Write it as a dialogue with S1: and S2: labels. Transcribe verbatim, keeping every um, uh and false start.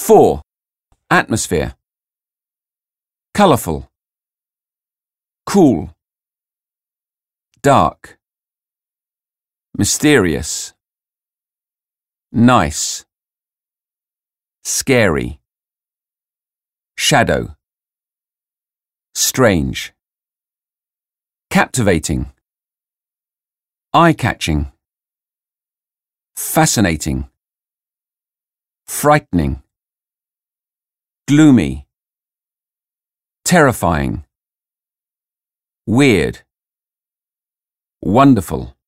S1: four. Atmosphere. Colourful. Cool. Dark. Mysterious. Nice. Scary. Shadow. Strange. Captivating. Eye-catching. Fascinating. Frightening. Gloomy. Terrifying. Weird. Wonderful.